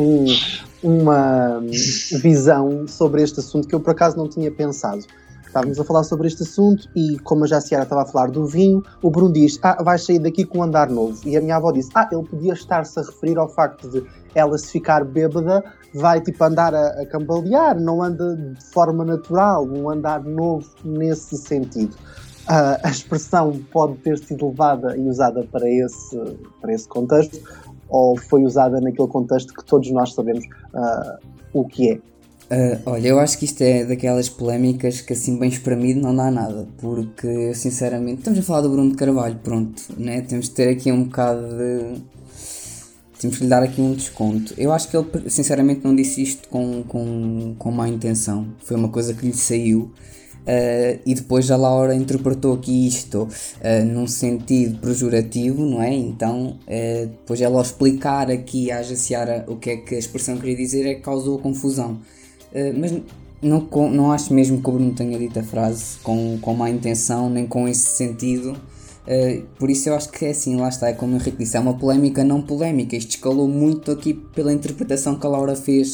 uma visão sobre este assunto que eu por acaso não tinha pensado. Estávamos a falar sobre este assunto e como a Jaciara estava a falar do vinho, o Bruno diz, vais sair daqui com um andar novo. E a minha avó disse, ele podia estar-se a referir ao facto de ela se ficar bêbada, vai tipo andar a cambalear, não anda de forma natural, um andar novo nesse sentido. A expressão pode ter sido levada e usada para esse contexto, ou foi usada naquele contexto que todos nós sabemos o que é. Olha, eu acho que isto é daquelas polémicas que assim bem espremido não dá nada, porque sinceramente estamos a falar do Bruno de Carvalho, pronto, né? Temos de ter aqui um bocado de... temos que lhe dar aqui um desconto. Eu acho que ele sinceramente não disse isto com má intenção, foi uma coisa que lhe saiu. E depois a Laura interpretou aqui isto num sentido pejorativo, não é? Então depois ela ao explicar aqui à Jaciara o que é que a expressão queria dizer é que causou confusão, mas não acho mesmo que o Bruno tenha dito a frase com má intenção nem com esse sentido. Por isso eu acho que é assim, lá está, é como o Henrique disse, é uma polémica não polémica. Isto escalou muito aqui pela interpretação que a Laura fez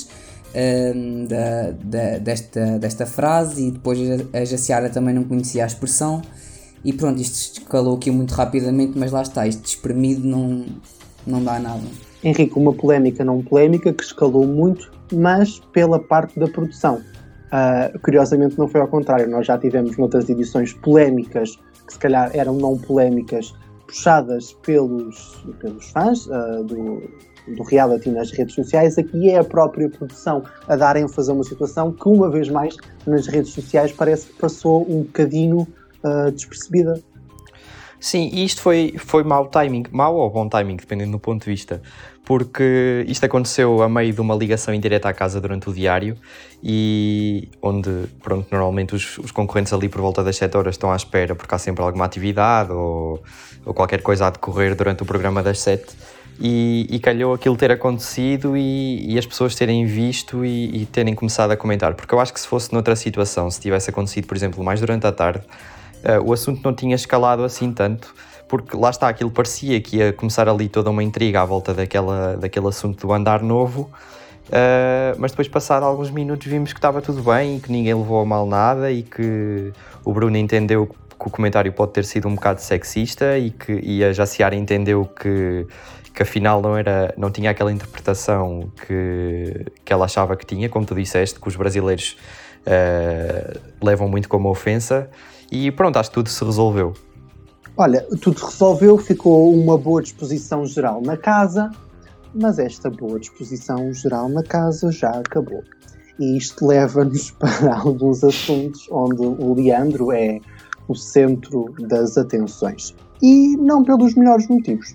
desta frase, e depois a Jaciara também não conhecia a expressão, e pronto, isto escalou aqui muito rapidamente, mas lá está, isto espremido não dá nada. Henrique, uma polémica não polémica que escalou muito, mas pela parte da produção. Curiosamente não foi ao contrário, nós já tivemos noutras edições polémicas, que se calhar eram não polémicas, puxadas pelos fãs do reality nas redes sociais. Aqui é a própria produção a dar ênfase a uma situação que, uma vez mais, nas redes sociais parece que passou um bocadinho despercebida. Sim, e isto foi mau timing, mau ou bom timing, dependendo do ponto de vista, porque isto aconteceu a meio de uma ligação indireta à casa durante o diário, e onde, pronto, normalmente os concorrentes ali por volta das 7 horas estão à espera porque há sempre alguma atividade ou qualquer coisa a decorrer durante o programa das 7, e calhou aquilo ter acontecido e as pessoas terem visto e terem começado a comentar, porque eu acho que se fosse noutra situação, se tivesse acontecido, por exemplo, mais durante a tarde, o assunto não tinha escalado assim tanto, porque lá está, aquilo parecia que ia começar ali toda uma intriga à volta daquele assunto do andar novo, mas depois, passado alguns minutos, vimos que estava tudo bem e que ninguém levou a mal nada, e que o Bruno entendeu que o comentário pode ter sido um bocado sexista, e a Jaciara entendeu que afinal não tinha aquela interpretação que ela achava que tinha, como tu disseste, que os brasileiros levam muito como ofensa. E pronto, acho que tudo se resolveu. Olha, tudo se resolveu, ficou uma boa disposição geral na casa, mas esta boa disposição geral na casa já acabou. E isto leva-nos para alguns assuntos onde o Leandro é o centro das atenções. E não pelos melhores motivos.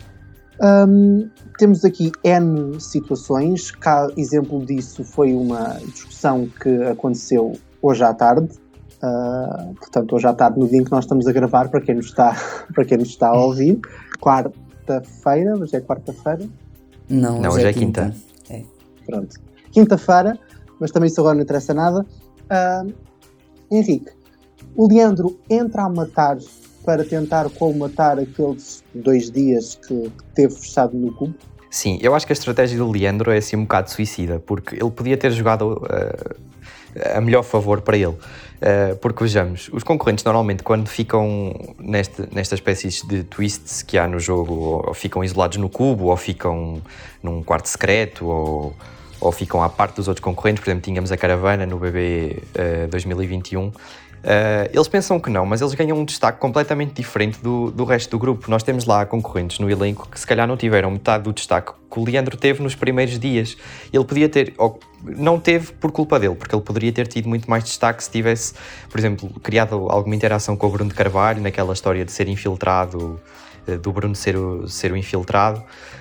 Temos aqui N situações. Exemplo disso foi uma discussão que aconteceu hoje à tarde. Portanto, hoje à tarde, no dia em que nós estamos a gravar, para quem nos está a ouvir, quarta-feira, hoje é quarta-feira? Não, hoje é quinta. Pronto, quinta-feira, mas também isso agora não interessa nada. Henrique, o Leandro entra a matar para tentar colmatar aqueles 2 dias que teve fechado no cubo? Sim, eu acho que a estratégia do Leandro é assim um bocado suicida, porque ele podia ter jogado a melhor favor para ele. Porque vejamos, os concorrentes normalmente, quando ficam nestas espécies de twists que há no jogo, ou ficam isolados no cubo, ou ficam num quarto secreto, ou ficam à parte dos outros concorrentes. Por exemplo, tínhamos a caravana no BB 2021. Eles pensam que não, mas eles ganham um destaque completamente diferente do resto do grupo. Nós temos lá concorrentes no elenco que se calhar não tiveram metade do destaque que o Leandro teve nos primeiros dias. Ele podia ter, ou não teve por culpa dele, porque ele poderia ter tido muito mais destaque se tivesse, por exemplo, criado alguma interação com o Bruno de Carvalho, naquela história de ser infiltrado, do Bruno ser o infiltrado.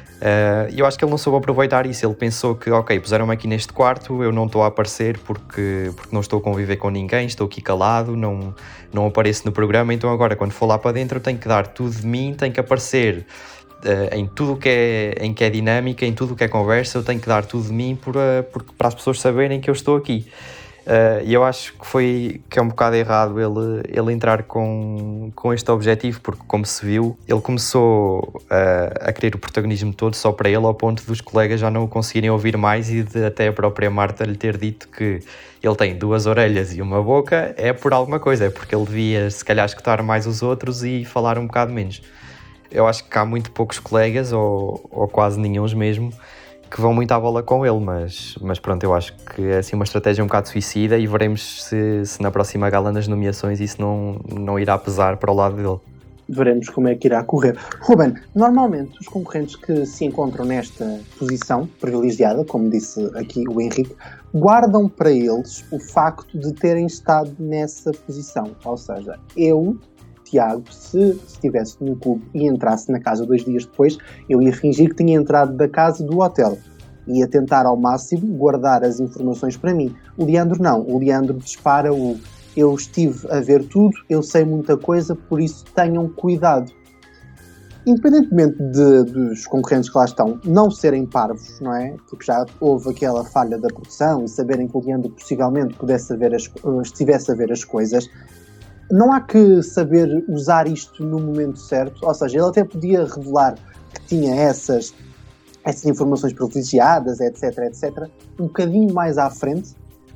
E eu acho que ele não soube aproveitar isso. Ele pensou que, ok, puseram-me aqui neste quarto, eu não estou a aparecer porque não estou a conviver com ninguém, estou aqui calado, não apareço no programa, então agora quando for lá para dentro eu tenho que dar tudo de mim, tenho que aparecer em tudo em que é dinâmica, em tudo o que é conversa, eu tenho que dar tudo de mim para as pessoas saberem que eu estou aqui. E eu acho que é um bocado errado ele entrar com este objetivo, porque, como se viu, ele começou a querer o protagonismo todo só para ele, ao ponto dos colegas já não o conseguirem ouvir mais, e de até a própria Marta lhe ter dito que ele tem 2 orelhas e uma boca, é por alguma coisa, é porque ele devia se calhar escutar mais os outros e falar um bocado menos. Eu acho que há muito poucos colegas, ou quase nenhuns mesmo, que vão muito à bola com ele, mas pronto, eu acho que é assim uma estratégia um bocado suicida, e veremos se na próxima gala, nas nomeações, isso não irá pesar para o lado dele. Veremos como é que irá correr. Ruben, normalmente os concorrentes que se encontram nesta posição privilegiada, como disse aqui o Henrique, guardam para eles o facto de terem estado nessa posição. Ou seja, eu, Tiago, se estivesse no clube e entrasse na casa 2 dias depois, eu ia fingir que tinha entrado da casa do hotel. Ia tentar ao máximo guardar as informações para mim. O Leandro não. O Leandro dispara eu estive a ver tudo, eu sei muita coisa, por isso tenham cuidado. Independentemente dos concorrentes que lá estão não serem parvos, não é? Porque já houve aquela falha da produção e saberem que o Leandro possivelmente estivesse a ver as coisas, não há que saber usar isto no momento certo. Ou seja, ele até podia revelar que tinha essas essas informações privilegiadas, etc, etc, um bocadinho mais à frente.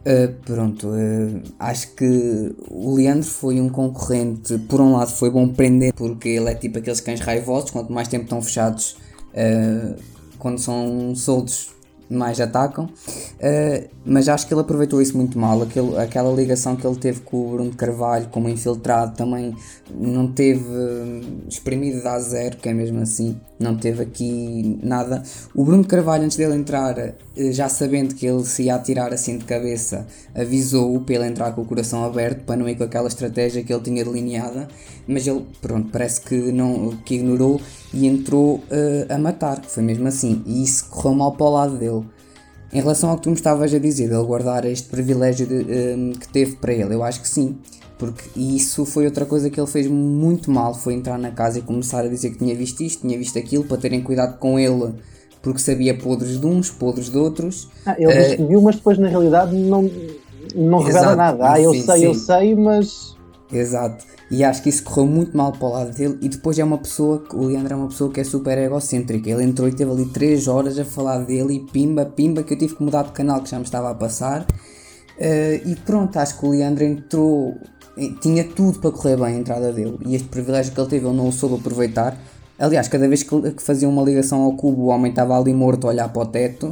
Acho que o Leandro foi um concorrente. Por um lado foi bom prender, porque ele é tipo aqueles cães raivosos, quanto mais tempo estão fechados, quando são soltos mais atacam, mas acho que ele aproveitou isso muito mal. Aquela ligação que ele teve com o Bruno Carvalho como infiltrado também não teve exprimido a zero, que é mesmo assim, não teve aqui nada. O Bruno Carvalho, antes dele entrar, já sabendo que ele se ia atirar assim de cabeça, avisou-o para ele entrar com o coração aberto, para não ir com aquela estratégia que ele tinha delineada, mas ele, pronto, parece que ignorou e entrou a matar, foi mesmo assim, e isso correu mal para o lado dele. Em relação ao que tu me estavas a dizer, ele guardar este privilégio que teve para ele, eu acho que sim, porque isso foi outra coisa que ele fez muito mal, foi entrar na casa e começar a dizer que tinha visto isto, tinha visto aquilo, para terem cuidado com ele, porque sabia podres de uns, podres de outros. Ele disse que viu, mas depois na realidade não revela nada. Eu sei, mas... Exato, e acho que isso correu muito mal para o lado dele. E depois o Leandro é uma pessoa que é super egocêntrica. Ele entrou e teve ali 3 horas a falar dele e pimba, que eu tive que mudar de canal, que já me estava a passar. E pronto, acho que o Leandro entrou, tinha tudo para correr bem a entrada dele, e este privilégio que ele teve ele não o soube aproveitar. Aliás, cada vez que fazia uma ligação ao cubo, o homem estava ali morto a olhar para o teto.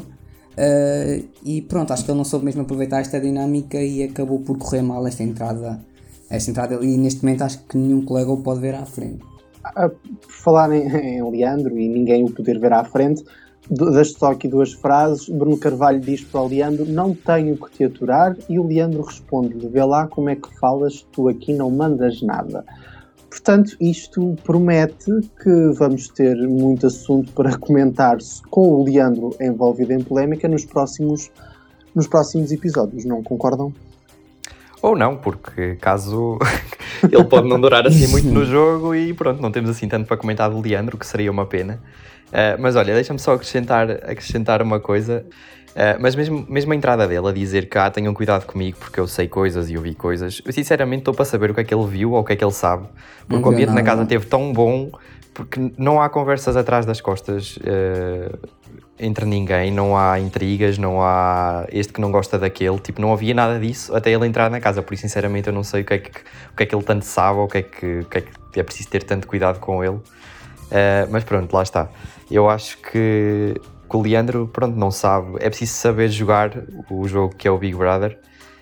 E pronto, acho que ele não soube mesmo aproveitar esta dinâmica e acabou por correr mal esta entrada, e neste momento acho que nenhum colega o pode ver à frente. Por falar em Leandro e ninguém o poder ver à frente, deixo só aqui 2 frases. Bruno Carvalho diz para o Leandro: não tenho que te aturar, e o Leandro responde: vê lá como é que falas, tu aqui não mandas nada. Portanto, isto promete que vamos ter muito assunto para comentar com o Leandro envolvido em polémica nos próximos episódios, não concordam? Ou não, porque caso ele pode não durar assim muito no jogo e pronto, não temos assim tanto para comentar do Leandro, que seria uma pena. Mas olha, deixa-me só acrescentar uma coisa. Mas mesmo a entrada dele a dizer que tenham cuidado comigo porque eu sei coisas e eu vi coisas, eu sinceramente estou para saber o que é que ele viu ou o que é que ele sabe, porque o ambiente na casa teve tão bom, porque não há conversas atrás das costas entre ninguém, não há intrigas, não há este que não gosta daquele, tipo, não havia nada disso até ele entrar na casa, por isso sinceramente eu não sei o que é que ele tanto sabe ou o que é que é preciso ter tanto cuidado com ele. Mas pronto, lá está. Eu acho que o Leandro, pronto, não sabe, é preciso saber jogar o jogo que é o Big Brother,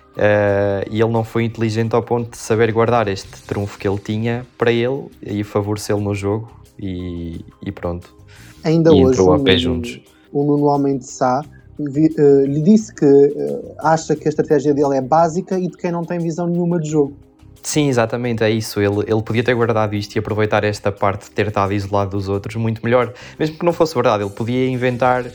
e ele não foi inteligente ao ponto de saber guardar este trunfo que ele tinha para ele e favorecê-lo no jogo e pronto. Ainda e hoje entrou a pé juntos. O Nuno Homem de Sá lhe disse que acha que a estratégia dele é básica e de quem não tem visão nenhuma de jogo. Sim, exatamente, é isso. Ele podia ter guardado isto e aproveitar esta parte de ter estado isolado dos outros muito melhor. Mesmo que não fosse verdade, ele podia inventar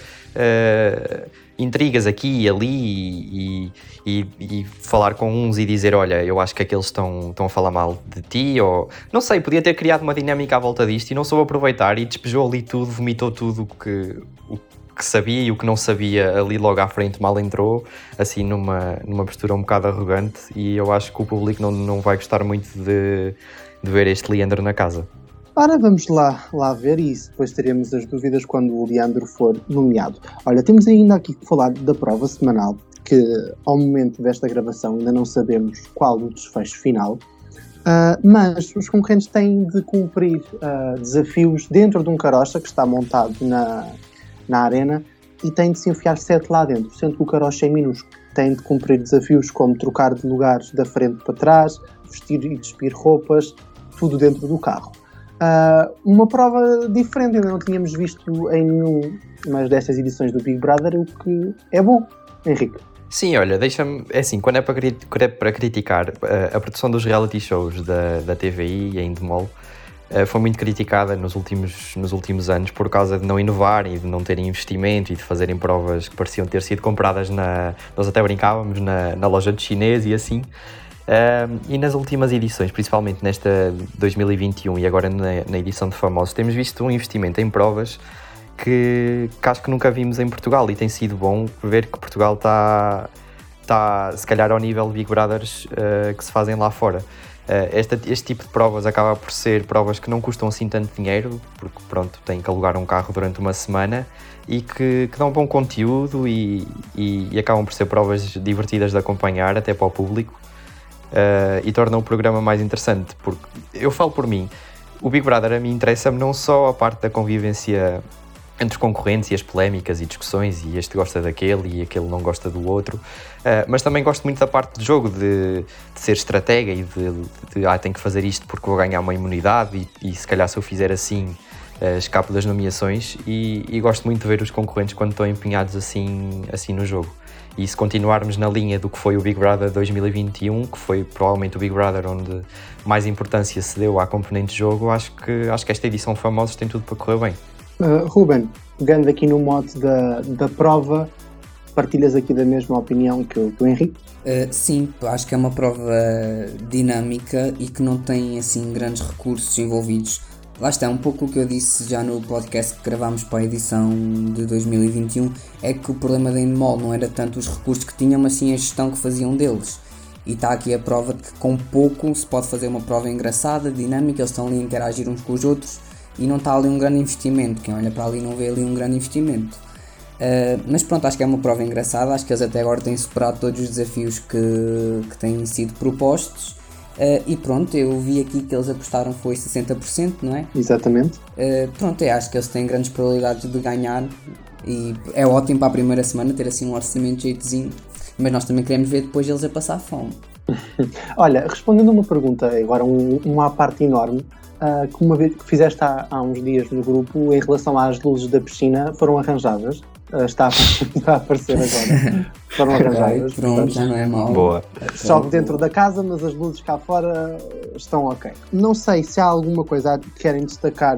intrigas aqui e ali e falar com uns e dizer: olha, eu acho que aqueles estão a falar mal de ti, ou não sei, podia ter criado uma dinâmica à volta disto e não soube aproveitar e despejou ali tudo, vomitou tudo o que sabia e o que não sabia ali logo à frente, mal entrou, assim numa postura um bocado arrogante, e eu acho que o público não vai gostar muito de ver este Leandro na casa. Ora, vamos lá ver, e depois teremos as dúvidas quando o Leandro for nomeado. Olha, temos ainda aqui que falar da prova semanal, que ao momento desta gravação ainda não sabemos qual o desfecho final, mas os concorrentes têm de cumprir desafios dentro de um carocha que está montado na arena, e têm de se enfiar 7 lá dentro, sendo que o carocha é minúsculo. Têm de cumprir desafios como trocar de lugares da frente para trás, vestir e despir roupas, tudo dentro do carro. Uma prova diferente, ainda não tínhamos visto em nenhuma destas edições do Big Brother, o que é bom, Henrique. Sim, olha, deixa-me... É assim, quando é para criticar a produção dos reality shows da TVI e a Endemol, foi muito criticada nos últimos anos por causa de não inovarem e de não terem investimento e de fazerem provas que pareciam ter sido compradas nós até brincávamos na loja de chinês e assim. E nas últimas edições, principalmente nesta 2021 e agora na edição de Famosos, temos visto um investimento em provas que acho que nunca vimos em Portugal, e tem sido bom ver que Portugal está se calhar ao nível de Big Brothers que se fazem lá fora. Este tipo de provas acaba por ser provas que não custam assim tanto dinheiro, porque pronto, têm que alugar um carro durante uma semana e que dão bom conteúdo e acabam por ser provas divertidas de acompanhar até para o público, e tornam o programa mais interessante, porque eu falo por mim, o Big Brother a mim interessa-me não só a parte da convivência entre os concorrentes e as polémicas e discussões, e este gosta daquele e aquele não gosta do outro, mas também gosto muito da parte de jogo, de ser estratega e de tenho que fazer isto porque vou ganhar uma imunidade e se calhar se eu fizer assim escapo das nomeações, e gosto muito de ver os concorrentes quando estão empenhados assim no jogo. E se continuarmos na linha do que foi o Big Brother 2021, que foi provavelmente o Big Brother onde mais importância se deu à componente de jogo, acho que esta edição Famosos tem tudo para correr bem. Ruben, pegando aqui no mote da prova, partilhas aqui da mesma opinião que o Henrique? Sim, acho que é uma prova dinâmica e que não tem assim grandes recursos envolvidos. Lá está, um pouco o que eu disse já no podcast que gravámos para a edição de 2021, é que o problema da Endemol não era tanto os recursos que tinham, mas sim a gestão que faziam deles. E está aqui a prova de que com pouco se pode fazer uma prova engraçada, dinâmica, eles estão ali a interagir uns com os outros e não está ali um grande investimento. Quem olha para ali não vê ali um grande investimento. Mas pronto, acho que é uma prova engraçada, acho que eles até agora têm superado todos os desafios que têm sido propostos. E pronto, eu vi aqui que eles apostaram foi 60%, não é? Exatamente. Pronto, eu acho que eles têm grandes probabilidades de ganhar e é ótimo para a primeira semana ter assim um orçamento jeitozinho, mas nós também queremos ver depois eles a passar fome. Olha, respondendo uma pergunta, agora uma à parte enorme, que uma vez que fizeste há uns dias no grupo em relação às luzes da piscina, foram arranjadas? Está a aparecer agora. Foram arranjadas. Pronto, já não é mau. Boa. Chove dentro da casa, mas as luzes cá fora estão ok. Não sei se há alguma coisa que querem destacar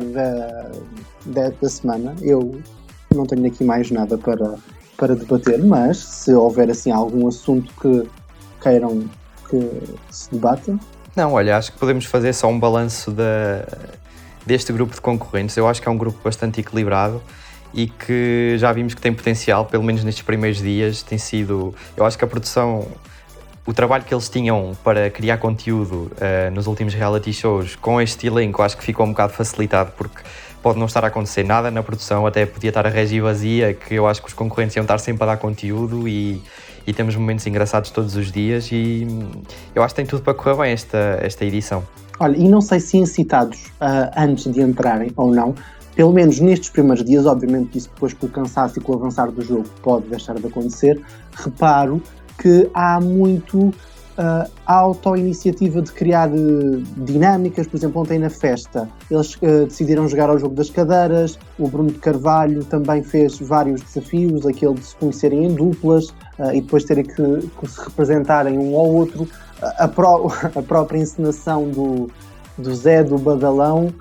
da semana. Eu não tenho aqui mais nada para debater, mas se houver assim algum assunto que queiram que se debata. Não, olha, acho que podemos fazer só um balanço deste grupo de concorrentes. Eu acho que é um grupo bastante equilibrado e que já vimos que tem potencial, pelo menos nestes primeiros dias. Tem sido, eu acho que a produção, o trabalho que eles tinham para criar conteúdo nos últimos reality shows, com este elenco, acho que ficou um bocado facilitado, porque pode não estar a acontecer nada na produção, até podia estar a regi vazia, que eu acho que os concorrentes iam estar sempre a dar conteúdo e temos momentos engraçados todos os dias, e eu acho que tem tudo para correr bem esta edição. Olha, e não sei se incitados antes de entrarem ou não, pelo menos nestes primeiros dias, obviamente isso depois com o cansaço e com o avançar do jogo pode deixar de acontecer, reparo que há muito auto-iniciativa de criar dinâmicas. Por exemplo, ontem na festa eles decidiram jogar ao jogo das cadeiras, o Bruno de Carvalho também fez vários desafios, aquele de se conhecerem em duplas e depois terem que se representarem um ao outro, a própria encenação do Zé do Badalão.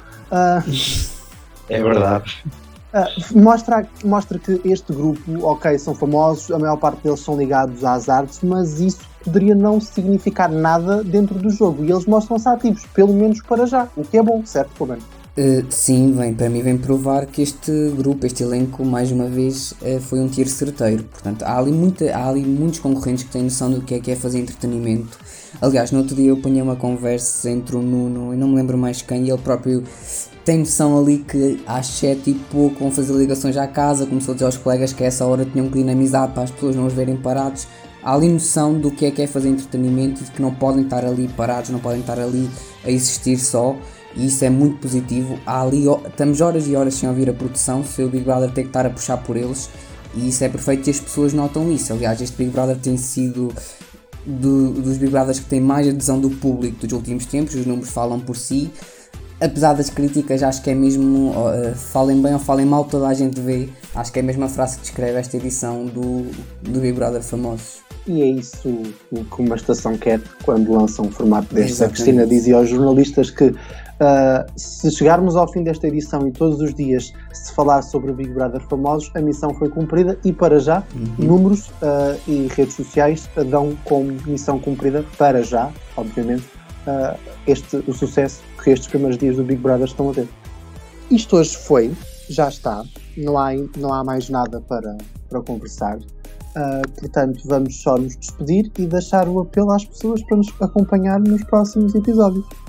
É verdade. Mostra que este grupo, ok, são famosos, a maior parte deles são ligados às artes, mas isso poderia não significar nada dentro do jogo, e eles mostram-se ativos, pelo menos para já, o que é bom, certo, Ruben? Sim, para mim vem provar que este grupo, este elenco, mais uma vez, foi um tiro certeiro. Portanto, há ali muitos concorrentes que têm noção do que é fazer entretenimento. Aliás, no outro dia eu apanhei uma conversa entre o Nuno, e não me lembro mais quem, e ele próprio tem noção ali que às 7 e pouco vão fazer ligações à casa, começou a dizer aos colegas que a essa hora tinham que dinamizar para as pessoas não os verem parados. Há ali noção do que é fazer entretenimento e de que não podem estar ali parados, não podem estar ali a existir só, e isso é muito positivo. Estamos horas e horas sem ouvir a produção, se o Big Brother tem que estar a puxar por eles, e isso é perfeito e as pessoas notam isso. Aliás, este Big Brother tem sido dos Big Brothers que tem mais adesão do público dos últimos tempos, os números falam por si. Apesar das críticas, acho que é mesmo, falem bem ou falem mal, toda a gente vê. Acho que é a mesma frase que descreve esta edição do Big Brother Famosos. E é isso que uma estação quer quando lança um formato deste. Exatamente. A Cristina dizia aos jornalistas que se chegarmos ao fim desta edição e todos os dias se falar sobre o Big Brother Famosos, a missão foi cumprida, e para já, números e redes sociais dão como missão cumprida, para já, obviamente, o sucesso que estes primeiros dias do Big Brother estão a ter. Isto hoje foi, já está, não há mais nada para conversar, portanto vamos só nos despedir e deixar o apelo às pessoas para nos acompanhar nos próximos episódios.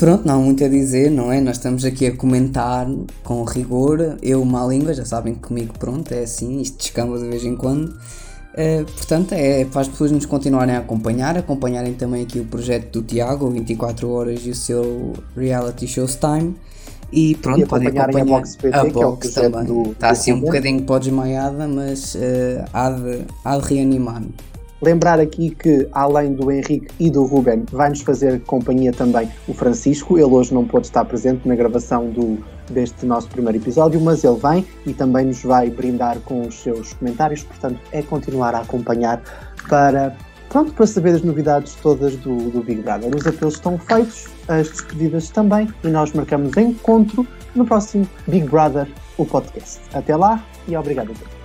Pronto, não há muito a dizer, não é? Nós estamos aqui a comentar com rigor, eu má língua, já sabem que comigo pronto, é assim, isto descamba de vez em quando. Portanto, é para as pessoas nos continuarem a acompanharem também aqui o projeto do Tiago, 24 horas e o seu reality shows time. E pronto, e podem acompanhar a Box PT, a que é o Box projeto também. Está assim um bocadinho para desmaiada, mas há de reanimar. Lembrar aqui que, além do Henrique e do Ruben, vai-nos fazer companhia também o Francisco. Ele hoje não pôde estar presente na gravação deste nosso primeiro episódio, mas ele vem e também nos vai brindar com os seus comentários. Portanto, é continuar a acompanhar para saber as novidades todas do Big Brother. Os apelos estão feitos, as despedidas também, e nós marcamos encontro no próximo Big Brother, o podcast. Até lá e obrigado a todos.